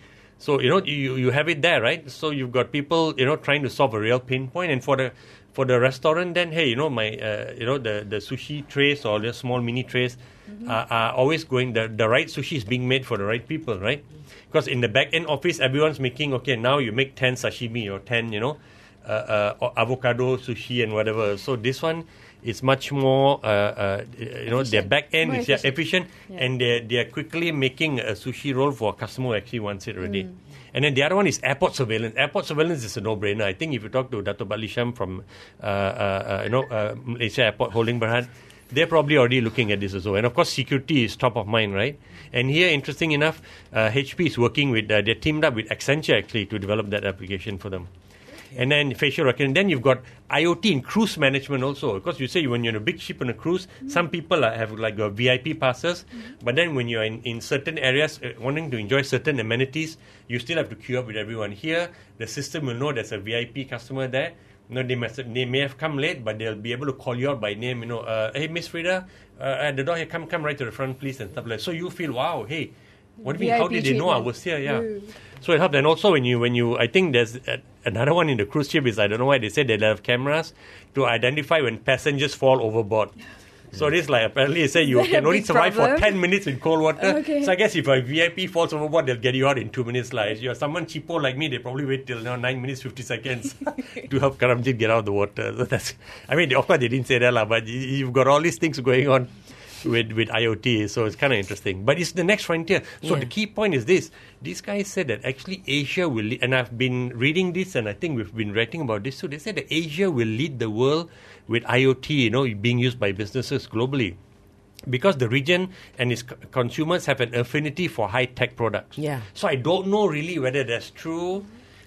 [SPEAKER 3] So you know you you have it there, right? So you've got people, you know, trying to solve a real pain point, and for the for the restaurant, then hey, you know my uh, you know the, the sushi trays or the small mini trays mm-hmm. are, are always going the the right sushi is being made for the right people, right? Because in the back end office, everyone's making okay now you make ten sashimi or ten, you know. Uh, uh, avocado sushi and whatever. So this one is much more, uh, uh, you know, their back end
[SPEAKER 5] More
[SPEAKER 3] is yeah,
[SPEAKER 5] efficient.
[SPEAKER 3] efficient,
[SPEAKER 5] Yeah.
[SPEAKER 3] and they they are quickly making a sushi roll for a customer who actually wants it already. And then the other one is airport surveillance. Airport surveillance is a no-brainer. I think if you talk to Dato' Badlisham from, uh, uh, uh, you know, uh, Malaysia Airport Holding Berhad, they're probably already looking at this as well. And of course, security is top of mind, right? And here, interesting enough, uh, H P is working with, uh, they're teamed up with Accenture actually to develop that application for them. And then facial recognition. Then you've got IoT in cruise management also. Because you say when you're in a big ship on a cruise, mm-hmm. some people are, have like a V I P passes. Mm-hmm. But then when you're in, in certain areas uh, wanting to enjoy certain amenities, you still have to queue up with everyone. Here, the system will know there's a V I P customer there. You know, they, must, they may have come late, but they'll be able to call you out by name. You know, uh, hey, Miss Frida, uh, at the door here, come, come right to the front, please, and stuff like that. So you feel, wow, hey, what do you mean? How
[SPEAKER 5] V I P
[SPEAKER 3] did they know I
[SPEAKER 5] treatment.
[SPEAKER 3] was here? Yeah.
[SPEAKER 5] Ooh.
[SPEAKER 3] So it helped. And also when you, when you, I think there's uh, another one in the cruise ship is, I don't know why they said they have cameras to identify when passengers fall overboard. So this like apparently they say you
[SPEAKER 5] Is that
[SPEAKER 3] can
[SPEAKER 5] a
[SPEAKER 3] only
[SPEAKER 5] big
[SPEAKER 3] survive
[SPEAKER 5] problem?
[SPEAKER 3] for ten minutes in cold water.
[SPEAKER 5] Okay.
[SPEAKER 3] So I guess if a V I P falls overboard, they'll get you out in two minutes. Like if you're someone cheapo like me, they probably wait till you know, nine minutes fifty seconds to help Karamjit get out of the water. So that's, I mean, of course they didn't say that, lah, but you- you've got all these things going on with with IoT, so it's kind of interesting. But it's the next frontier. So
[SPEAKER 2] Yeah.
[SPEAKER 3] the key point is this: these guys said that actually Asia will, lead, and I've been reading this, and I think we've been writing about this too. They said that Asia will lead the world with IoT, you know, being used by businesses globally, because the region and its c- consumers have an affinity for high tech products.
[SPEAKER 2] Yeah.
[SPEAKER 3] So I don't know really whether that's true.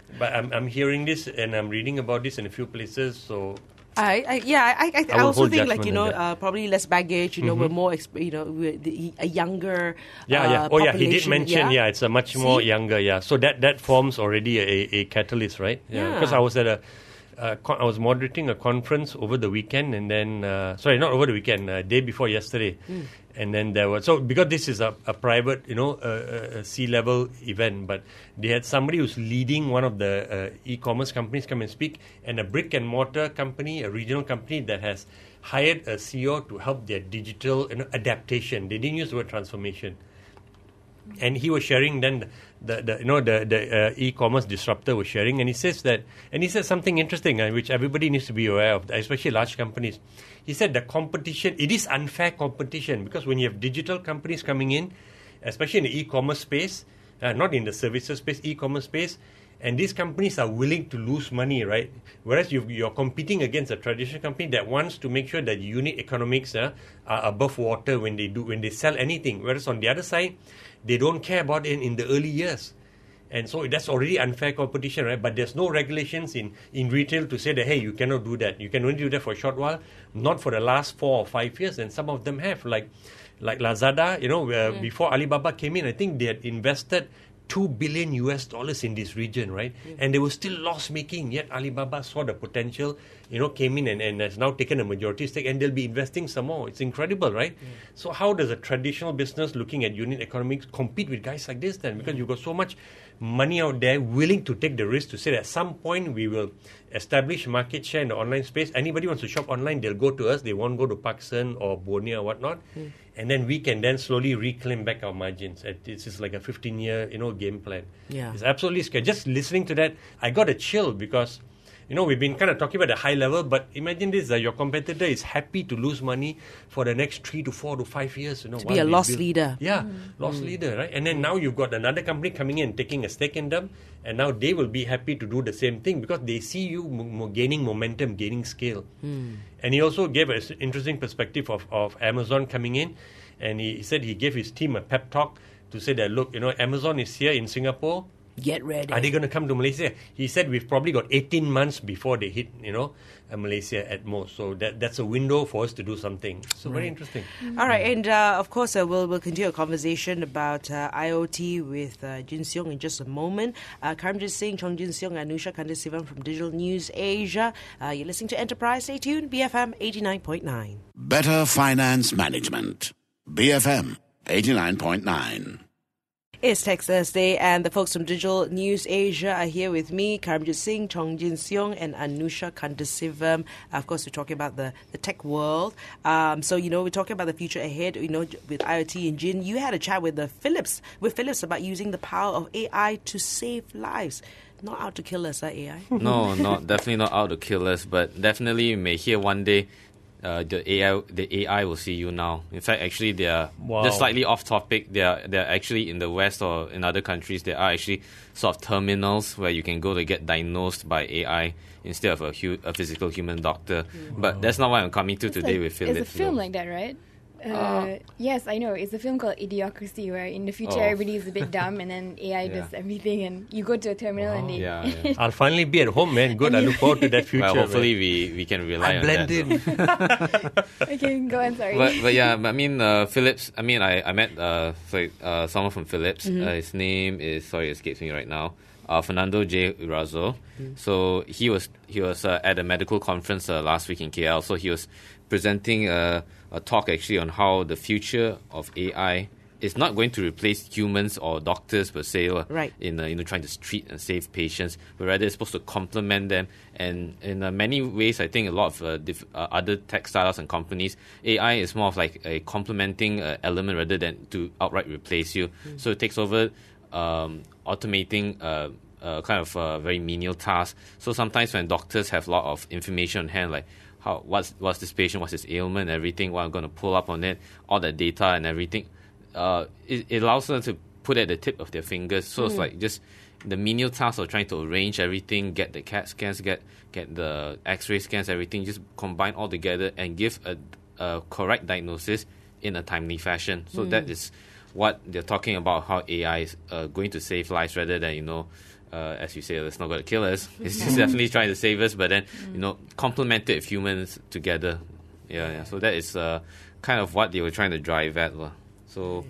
[SPEAKER 3] But I'm I'm hearing this and I'm reading about this in a few places. So
[SPEAKER 2] I, I yeah, I, I,
[SPEAKER 3] I
[SPEAKER 2] I
[SPEAKER 3] will
[SPEAKER 2] also
[SPEAKER 3] hold
[SPEAKER 2] think like you
[SPEAKER 3] judgment
[SPEAKER 2] know
[SPEAKER 3] on that.
[SPEAKER 2] uh, probably less baggage. You know, we're more exp- you know we're the, a younger
[SPEAKER 3] yeah,
[SPEAKER 2] uh,
[SPEAKER 3] yeah. Oh, yeah. He did
[SPEAKER 2] population,
[SPEAKER 3] mention. Yeah, it's a much more
[SPEAKER 2] See?
[SPEAKER 3] younger. Yeah. So that that forms already a, a catalyst, right?
[SPEAKER 2] Yeah.
[SPEAKER 3] Because I was at a. Uh, con- I was moderating a conference over the weekend, and then uh, sorry, not over the weekend, uh, day before yesterday,
[SPEAKER 2] Mm.
[SPEAKER 3] and then there was so because this is a, a private, you know, uh, a C-level event, but they had somebody who's leading one of the uh, e-commerce companies come and speak, and a brick and mortar company, a regional company that has hired a C E O to help their digital you know, adaptation. They didn't use the word transformation. And he was sharing then the, the you know the the uh, e-commerce disruptor was sharing, and he says that and he says something interesting, uh, which everybody needs to be aware of, especially large companies. He said the competition, it is unfair competition because when you have digital companies coming in, especially in the e-commerce space, uh, not in the services space, e-commerce space, and these companies are willing to lose money, right? Whereas you, you're competing against a traditional company that wants to make sure that unit economics uh, are above water when they do when they sell anything. Whereas on the other side, they don't care about it in the early years. And so that's already unfair competition, right? But there's no regulations in, in retail to say that, hey, you cannot do that. You can only do that for a short while, not for the last four or five years. And some of them have, like like Lazada, you know, uh, mm. before Alibaba came in, I think they had invested two billion U S dollars in this region, right? Mm. And they were still loss-making, yet Alibaba saw the potential, you know, came in and, and has now taken a majority stake, and they'll be investing some more. It's incredible, right? Mm. So how does a traditional business looking at unit economics compete with guys like this then? Because mm. you've got so much money out there willing to take the risk to say that at some point we will establish market share in the online space. Anybody wants to shop online, they'll go to us. They won't go to Pakistan or Borneo or whatnot. Mm. And then we can then slowly reclaim back our margins. It's just like a fifteen-year, you know, game plan.
[SPEAKER 2] Yeah.
[SPEAKER 3] It's absolutely scary. Just listening to that, I got a chill because, you know, we've been kind of talking about the high level, but imagine this, uh, your competitor is happy to lose money for the next three to four to five years. You know,
[SPEAKER 2] to be a
[SPEAKER 3] they
[SPEAKER 2] loss
[SPEAKER 3] build.
[SPEAKER 2] leader.
[SPEAKER 3] Yeah, mm. loss mm. leader, right? And then now you've got another company coming in, taking a stake in them, and now they will be happy to do the same thing because they see you m- m- gaining momentum, gaining scale. Mm. And he also gave an interesting perspective of, of Amazon coming in, and he said he gave his team a pep talk to say that, look, you know, Amazon is here in Singapore.
[SPEAKER 2] Get ready.
[SPEAKER 3] Are they going to come to Malaysia? He said we've probably got eighteen months before they hit, you know, uh, Malaysia at most. So that that's a window for us to do something. So right. very interesting.
[SPEAKER 2] Mm-hmm. All right, and uh, of course uh, we'll we'll continue a conversation about uh, I O T with uh, Jin Seong in just a moment. Uh, Karamjit Singh, Chong Jin Seong, and Anusha Kandasivan from Digital News Asia. Uh, you're listening to Enterprise. Stay tuned. B F M eighty-nine point nine.
[SPEAKER 1] Better Finance Management. B F M eighty-nine point nine.
[SPEAKER 2] It's Tech Thursday, and the folks from Digital News Asia are here with me, Karamjit Singh, Chong Jin Seong, and Anusha Kandasivam. Of course, we're talking about the, the tech world. Um, so, you know, we're talking about the future ahead, you know, with I O T and Jin. You had a chat with the Philips, with Philips about using the power of A I to save lives. Not out to kill us, uh, A I?
[SPEAKER 4] No, not definitely not out to kill us, but definitely you may hear one day Uh, the A I, the A I will see you now. In fact, actually, they are
[SPEAKER 3] wow.
[SPEAKER 4] just slightly off topic. They are, they are actually in the West or in other countries. There are actually sort of terminals where you can go to get diagnosed by A I instead of a, hu- a physical human doctor. Mm. But that's not what I'm coming to
[SPEAKER 5] it's
[SPEAKER 4] today
[SPEAKER 5] like,
[SPEAKER 4] with Philips.
[SPEAKER 5] It's a film like that, right? Uh, uh, yes, I know. It's a film called Idiocracy, where in the future
[SPEAKER 4] oh.
[SPEAKER 5] everybody is a bit dumb, and then A I
[SPEAKER 4] yeah.
[SPEAKER 5] does everything, and you go to a terminal
[SPEAKER 3] wow.
[SPEAKER 5] and they.
[SPEAKER 4] Yeah, yeah.
[SPEAKER 3] I'll finally be at home, man. Good. I look forward to that future.
[SPEAKER 4] Well, hopefully
[SPEAKER 3] man.
[SPEAKER 4] we, we can rely
[SPEAKER 3] I
[SPEAKER 4] on
[SPEAKER 3] blend
[SPEAKER 4] that.
[SPEAKER 3] in.
[SPEAKER 5] Okay, go on. Sorry.
[SPEAKER 4] But, but yeah, I mean, uh, Philips. I mean, I I met uh, sorry, uh someone from Philips.
[SPEAKER 5] Mm-hmm.
[SPEAKER 4] Uh, his name is sorry, it escapes me right now. Uh, Fernando J. Urazo. Mm. So he was he was uh, at a medical conference uh, last week in K L. So he was presenting a, a talk actually on how the future of A I is not going to replace humans or doctors per se, uh,
[SPEAKER 2] right.
[SPEAKER 4] in uh, you know trying to treat and save patients, but rather it's supposed to complement them. And in uh, many ways, I think a lot of uh, diff- uh, other tech startups and companies, A I is more of like a complementing uh, element rather than to outright replace you. Mm. So it takes over um, automating uh, uh, kind of uh, very menial tasks. So sometimes when doctors have a lot of information on hand, like how what's what's this patient, what's his ailment, and everything, what I'm going to pull up on it, all the data and everything, uh, it, it allows them to put it at the tip of their fingers. So mm. it's like just the menial task of trying to arrange everything, get the C A T scans, get get the X-ray scans, everything, just combine all together and give a, a correct diagnosis in a timely fashion. So mm. that is what they're talking about, how A I is uh, going to save lives rather than, you know, uh, as you say, it's not going to kill us. It's just definitely trying to save us, but then, you know, complement it with humans together. Yeah, yeah. So that is uh, kind of what they were trying to drive at. Uh. So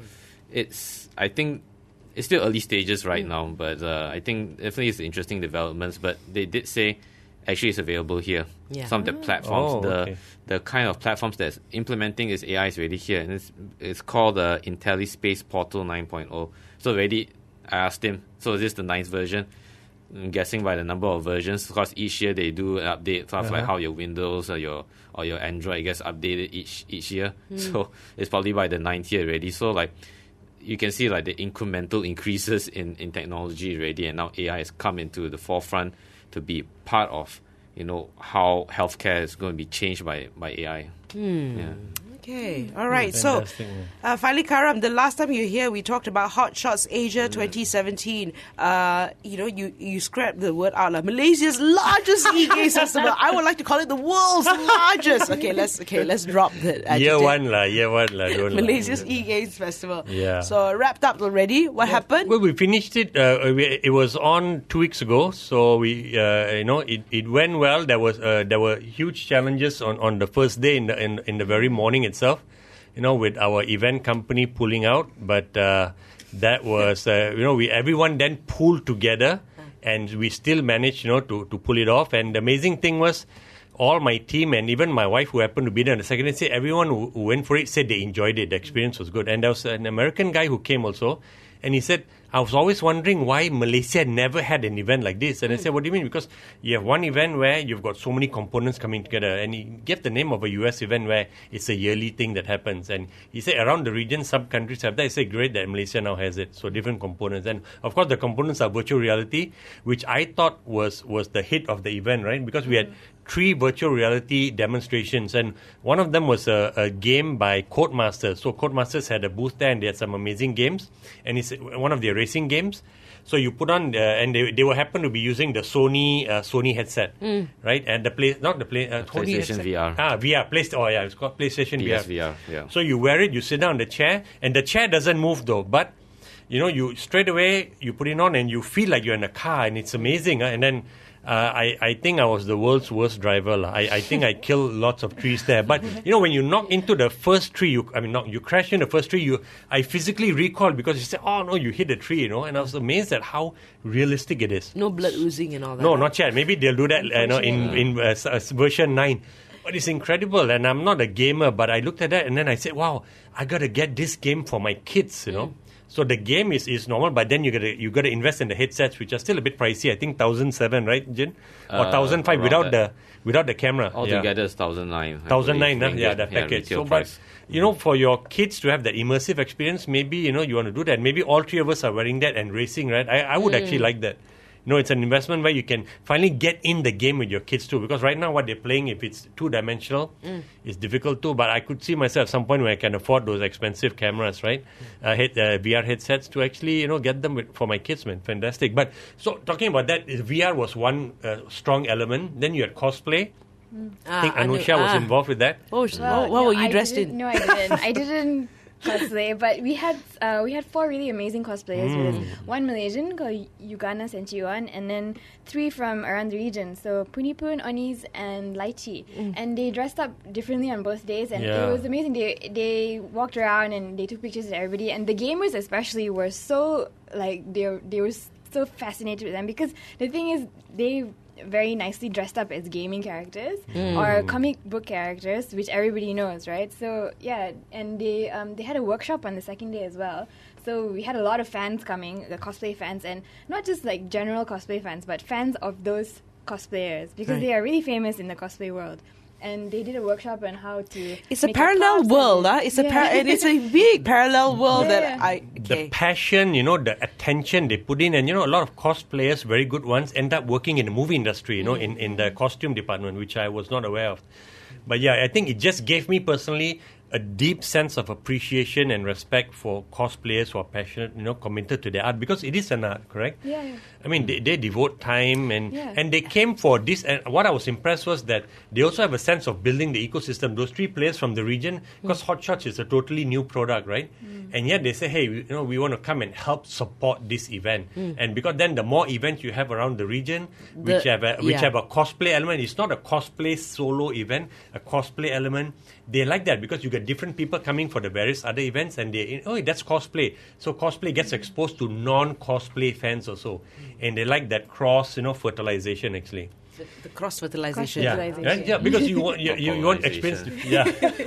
[SPEAKER 4] it's, I think, it's still early stages right now, but uh, I think definitely it's interesting developments. But they did say, actually, it's available here.
[SPEAKER 2] Yeah.
[SPEAKER 4] Some of the platforms,
[SPEAKER 3] Oh,
[SPEAKER 4] the
[SPEAKER 3] okay.
[SPEAKER 4] the kind of platforms that's implementing this A I is already here, and it's it's called the uh, IntelliSpace Portal nine point oh. So already, I asked him, so is this the ninth version? I'm guessing by the number of versions, because each year they do an update, stuff
[SPEAKER 3] Uh-huh.
[SPEAKER 4] like how your Windows or your or your Android gets updated each each year. So it's probably by the ninth year already. So like, you can see like the incremental increases in, in technology already, and now A I has come into the forefront to be part of, you know, how healthcare is going to be changed by, by A I. Yeah.
[SPEAKER 2] Okay, all right. So,
[SPEAKER 3] Fantastic,
[SPEAKER 2] uh, finally, Karam, the last time you were here, we talked about Hot Shots Asia twenty seventeen. Uh, you know, you, you scrapped the word out, like Malaysia's largest e-games festival. I would like to call it the world's largest. Okay, let's okay, let's drop the adjective.
[SPEAKER 3] Year one lah, year one lah. Don't lah.
[SPEAKER 2] Malaysia's e-games festival.
[SPEAKER 3] Yeah.
[SPEAKER 2] So wrapped up already. What happened?
[SPEAKER 3] Well, we finished it. Uh, we, it was on two weeks ago, so we, uh, you know, it, it went well. There was uh, there were huge challenges on, on the first day in the in, in the very morning itself, you know, with our event company pulling out. But uh, that was, uh, you know, we everyone then pulled together, and we still managed, you know, to to pull it off. And the amazing thing was, all my team and even my wife, who happened to be there on the second day, said everyone who, who went for it said they enjoyed it. The experience was good. And there was an American guy who came also, and he said, I was always wondering why Malaysia never had an event like this. And I said, what do you mean? Because you have one event where you've got so many components coming together. And he gave the name of a U S event where it's a yearly thing that happens. And he said around the region, some countries have that. He said, great that Malaysia now has it. So different components. And of course, the components are virtual reality, which I thought was, was the hit of the event, right? Because we had three virtual reality demonstrations, and one of them was a, a game by Codemasters. So Codemasters had a booth there, and they had some amazing games, and it's one of their racing games. So you put on, uh, and they they will happen to be using the Sony uh, Sony headset, right? And the play, not the play, uh, Sony
[SPEAKER 4] PlayStation
[SPEAKER 3] headset.
[SPEAKER 4] V R.
[SPEAKER 3] Ah, V R. Play, oh yeah, it's called PlayStation
[SPEAKER 4] P S
[SPEAKER 3] V R.
[SPEAKER 4] V R, yeah.
[SPEAKER 3] So you wear it, you sit down on the chair, and the chair doesn't move though, but you know, you straight away you put it on, and you feel like you're in a car, and it's amazing. Uh, and then. Uh, I, I think I was the world's worst driver. La. I, I think I killed lots of trees there. But, you know, when you knock into the first tree, you, I mean, knock, you crash in the first tree, you, I physically recoiled because you said, oh, no, you hit a tree, you know. And I was amazed at how realistic it is.
[SPEAKER 2] No blood oozing and all that.
[SPEAKER 3] No, not yet. Maybe they'll do that you know, in, in uh, s- uh, version nine. But it's incredible. And I'm not a gamer, but I looked at that and then I said, wow, I got to get this game for my kids, you know. Mm. So the game is, is normal, but then you got to you got to invest in the headsets, which are still a bit pricey. I think thousand seven, right, Jin, or
[SPEAKER 4] Uh,
[SPEAKER 3] thousand five
[SPEAKER 4] around
[SPEAKER 3] without
[SPEAKER 4] that.
[SPEAKER 3] the without the camera.
[SPEAKER 4] Altogether, it's thousand nine.
[SPEAKER 3] Thousand nine, huh? Yeah, that package.
[SPEAKER 4] retail
[SPEAKER 3] So, but
[SPEAKER 4] price.
[SPEAKER 3] you know, for your kids to have that immersive experience, maybe you know you want to do that. Maybe all three of us are wearing that and racing, right? I, I would actually like that. You know, it's an investment where you can finally get in the game with your kids too. Because right now, what they're playing, if it's two-dimensional, mm. it's difficult too. But I could see myself at some point when I can afford those expensive cameras, right? Mm. Uh, head, uh, V R headsets to actually, you know, get them with, for my kids, man. Fantastic. But so talking about that, V R was one uh, strong element. Then you had cosplay.
[SPEAKER 5] Mm.
[SPEAKER 3] I think
[SPEAKER 2] Ah,
[SPEAKER 3] Anusha
[SPEAKER 2] Anu-
[SPEAKER 3] was
[SPEAKER 2] ah.
[SPEAKER 3] involved with that.
[SPEAKER 2] Oh, sh-
[SPEAKER 5] Well,
[SPEAKER 2] what, what
[SPEAKER 5] no,
[SPEAKER 2] were you
[SPEAKER 5] I
[SPEAKER 2] dressed
[SPEAKER 5] didn't-
[SPEAKER 2] in?
[SPEAKER 5] No, I didn't. I didn't cosplay, but we had uh, we had four really amazing cosplayers.
[SPEAKER 3] Mm.
[SPEAKER 5] With one Malaysian called Yugana Senchiwan, and then three from around the region. So Punipun, Onis, and Lychee.
[SPEAKER 2] Mm.
[SPEAKER 5] And they dressed up differently on both days, and
[SPEAKER 3] Yeah.
[SPEAKER 5] it was amazing. They they walked around and they took pictures with everybody, and the gamers especially were so like they were, they were so fascinated with them because the thing is they very nicely dressed up as gaming characters
[SPEAKER 2] Mm.
[SPEAKER 5] or comic book characters, which everybody knows, right? So yeah, and they um, they had a workshop on the second day as well. So we had a lot of fans coming, the cosplay fans, and not just like general cosplay fans, but fans of those cosplayers because
[SPEAKER 3] Right.
[SPEAKER 5] they are really famous in the cosplay world. And they did a workshop on how to.
[SPEAKER 2] It's a
[SPEAKER 5] make
[SPEAKER 2] parallel
[SPEAKER 5] cups
[SPEAKER 2] world,
[SPEAKER 5] and-
[SPEAKER 2] huh? It's a
[SPEAKER 5] Yeah.
[SPEAKER 2] par- and it's a big parallel world
[SPEAKER 5] Yeah.
[SPEAKER 2] that I
[SPEAKER 3] The
[SPEAKER 2] okay.
[SPEAKER 3] passion, you know, the attention they put in, and you know, a lot of cosplayers, very good ones, end up working in the movie industry, you know, in, in the costume department, which I was not aware of. But yeah, I think it just gave me personally a deep sense of appreciation and respect for cosplayers who are passionate, you know, committed to their art, because it is an art, correct?
[SPEAKER 5] Yeah, yeah.
[SPEAKER 3] I mean, they, they devote time and
[SPEAKER 5] Yeah.
[SPEAKER 3] and they came for this. And what I was impressed was that they also have a sense of building the ecosystem. Those three players from the region, because Hot Shots is a totally new product, right? Mm. And yet they say, hey, we, you know, we want to come and help support this event. Mm. And because then the more events you have around the region,
[SPEAKER 2] The-
[SPEAKER 3] which have a, which
[SPEAKER 2] yeah.
[SPEAKER 3] have a cosplay element, it's not a cosplay solo event, a cosplay element. They like that because you get different people coming for the various other events, and they, oh, that's cosplay. So cosplay gets exposed to non-cosplay fans also, and they like that cross, you know, fertilization actually.
[SPEAKER 2] The, the cross fertilization.
[SPEAKER 3] Yeah,
[SPEAKER 5] Fertilization.
[SPEAKER 3] right? Yeah, because you want you, you, you want experience. Yeah,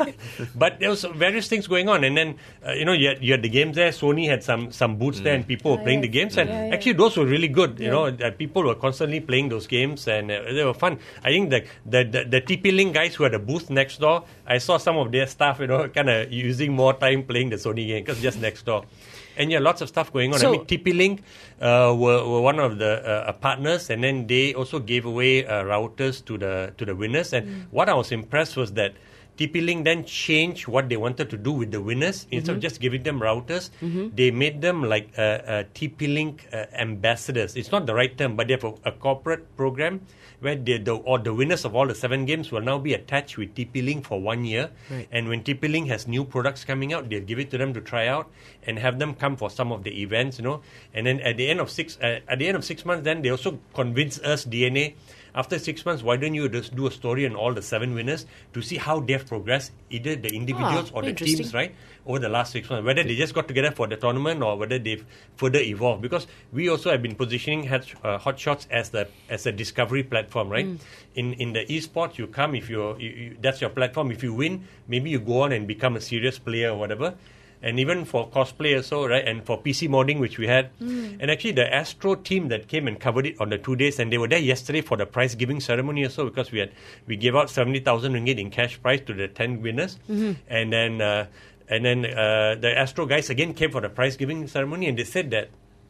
[SPEAKER 3] but there was various things going on, and then uh, you know you had, you had the games there. Sony had some some booths there, and people were
[SPEAKER 5] Oh,
[SPEAKER 3] playing
[SPEAKER 5] yes.
[SPEAKER 3] the games, and
[SPEAKER 5] Yeah, yeah.
[SPEAKER 3] actually those were really good. You
[SPEAKER 5] Yeah.
[SPEAKER 3] know, uh, people were constantly playing those games, and uh, they were fun. I think the the the, the T P Link guys who had a booth next door, I saw some of their staff, you know, kind of using more time playing the Sony game because just next door. And yeah, lots of stuff going on.
[SPEAKER 2] So-
[SPEAKER 3] I mean, T P Link uh, were, were one of the uh, partners, and then they also gave away uh, routers to the to the winners. And
[SPEAKER 2] Mm.
[SPEAKER 3] what I was impressed was that T P Link then changed what they wanted to do with the winners. Instead
[SPEAKER 2] Mm-hmm.
[SPEAKER 3] of just giving them routers, they made them like uh, uh, T P Link uh, ambassadors. It's not the right term, but they have a, a corporate program where they, the or the winners of all the seven games will now be attached with T P Link for one year.
[SPEAKER 2] Right.
[SPEAKER 3] And when T P Link has new products coming out, they'll give it to them to try out and have them come for some of the events, you know. And then at the end of six uh, at the end of six months, then they also convince us D N A. After six months, why don't you just do a story on all the seven winners to see how they've progressed, either the individuals
[SPEAKER 2] Ah,
[SPEAKER 3] or the
[SPEAKER 2] interesting.
[SPEAKER 3] teams, right, over the last six months, whether they just got together for the tournament or whether they've further evolved. Because we also have been positioning Hot, uh, Hot Shots as the as a discovery platform, right?
[SPEAKER 2] Mm.
[SPEAKER 3] In in the esports, you come if you're, you, you, that's your platform. If you win, maybe you go on and become a serious player or whatever. And even for cosplay also, right? And for P C modding, which we had.
[SPEAKER 2] Mm.
[SPEAKER 3] And actually, the Astro team that came and covered it on the two days, and they were there yesterday for the prize giving ceremony also, because we had we gave out seventy thousand ringgit in cash prize to the ten winners,
[SPEAKER 2] Mm-hmm.
[SPEAKER 3] and then uh, and then uh, the Astro guys again came for the prize giving ceremony, and they said that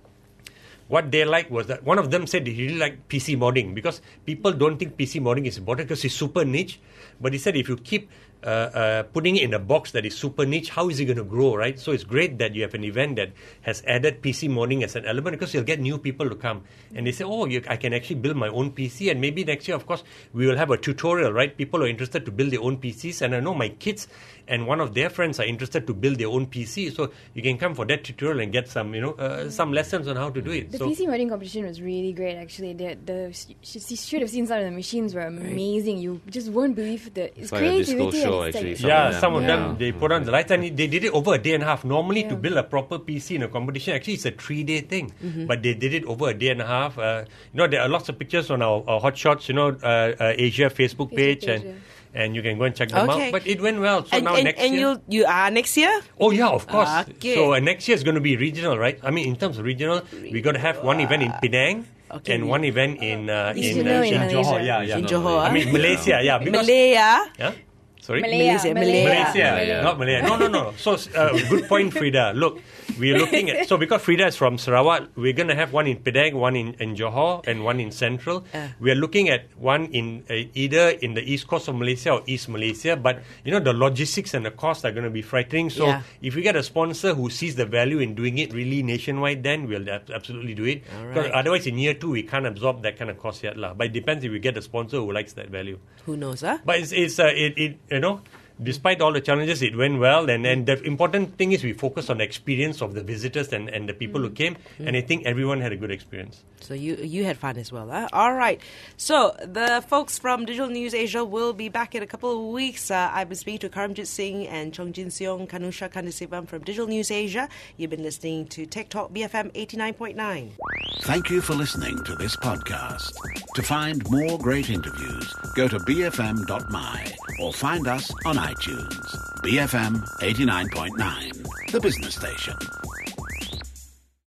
[SPEAKER 3] what they liked was that one of them said he really liked P C modding, because people don't think P C modding is important because it's super niche. But he said if you keep uh, uh, putting it in a box that is super niche, how is it going to grow, right? So it's great that you have an event that has added P C modding as an element, because you'll get new people to come. And they say, oh, you, I can actually build my own P C. And maybe next year, of course, we will have a tutorial, right? People are interested to build their own P Cs. And I know my kids and one of their friends are interested to build their own P C. So you can come for that tutorial and get some, you know, uh, some lessons on how to do it.
[SPEAKER 5] The
[SPEAKER 3] so,
[SPEAKER 5] P C modding competition was really great, actually. The, the you should have seen some of the machines were amazing. You just won't believe the
[SPEAKER 4] It's like a disco
[SPEAKER 5] creativity.
[SPEAKER 4] show,
[SPEAKER 5] and it's
[SPEAKER 4] actually.
[SPEAKER 5] like-
[SPEAKER 4] Some
[SPEAKER 3] yeah,
[SPEAKER 4] of them.
[SPEAKER 3] some of
[SPEAKER 5] Yeah.
[SPEAKER 3] them, they put on the lights, and they did it over a day and a half. Normally, to
[SPEAKER 5] Yeah.
[SPEAKER 3] build a proper P C in a competition, actually, it's a three-day thing. But they did it over a day and a half. Uh, you know, there are lots of pictures on our, our Hot Shots, you know, uh, uh, Asia Facebook,
[SPEAKER 5] Facebook
[SPEAKER 3] page,
[SPEAKER 5] page,
[SPEAKER 3] and
[SPEAKER 5] yeah.
[SPEAKER 3] and you can go and check them
[SPEAKER 2] Okay.
[SPEAKER 3] out. But it went well. So
[SPEAKER 2] and
[SPEAKER 3] now
[SPEAKER 2] and,
[SPEAKER 3] next
[SPEAKER 2] and
[SPEAKER 3] year...
[SPEAKER 2] you'll, you are next year?
[SPEAKER 3] Oh yeah, of course.
[SPEAKER 2] Okay.
[SPEAKER 3] So uh, next year is going to be regional, right? I mean, in terms of regional, we're going to have one event in Penang
[SPEAKER 2] Okay.
[SPEAKER 3] and one event in uh, in,
[SPEAKER 5] Regional
[SPEAKER 3] uh,
[SPEAKER 5] in
[SPEAKER 3] in Johor.
[SPEAKER 5] Malaysia.
[SPEAKER 3] Yeah, yeah.
[SPEAKER 2] In Johor,
[SPEAKER 3] I
[SPEAKER 2] ah?
[SPEAKER 3] mean Malaysia, yeah. Because,
[SPEAKER 2] Malaya.
[SPEAKER 3] yeah? Sorry.
[SPEAKER 5] Malaya,
[SPEAKER 2] Malaysia,
[SPEAKER 5] Malaya.
[SPEAKER 3] Malaysia,
[SPEAKER 4] Malaya.
[SPEAKER 3] not Malaya. No, no, no. So, uh, good point, Frida. Look, we're looking at... So, because Frida is from Sarawak, we're going to have one in Penang, one in, in Johor, and one in Central.
[SPEAKER 2] Uh.
[SPEAKER 3] We're looking at one in uh, either in the east coast of Malaysia or East Malaysia. But, you know, the logistics and the costs are going to be frightening. So,
[SPEAKER 2] Yeah.
[SPEAKER 3] if we get a sponsor who sees the value in doing it really nationwide, then we'll ab- absolutely do it.
[SPEAKER 2] All
[SPEAKER 3] Because
[SPEAKER 2] right.
[SPEAKER 3] otherwise, in year two, we can't absorb that kind of cost yet. lah. But it depends if we get a sponsor who likes that value.
[SPEAKER 2] Who knows, huh?
[SPEAKER 3] But it's, it's uh, it, it, you know, despite all the challenges, it went well. And, and the important thing is we focus on the experience of the visitors and, and the people who came. And I think everyone had a good experience.
[SPEAKER 2] So you you had fun as well, huh? All right. So the folks from Digital News Asia will be back in a couple of weeks. Uh, I've been speaking to Karamjit Singh and Chong Jin Seong, Kanusha Kandasivam from Digital News Asia. You've been listening to Tech Talk B F M eighty-nine point nine.
[SPEAKER 1] Thank you for listening to this podcast. To find more great interviews, go to b f m dot m y or find us on iTunes. B F M eighty-nine point nine, the business station.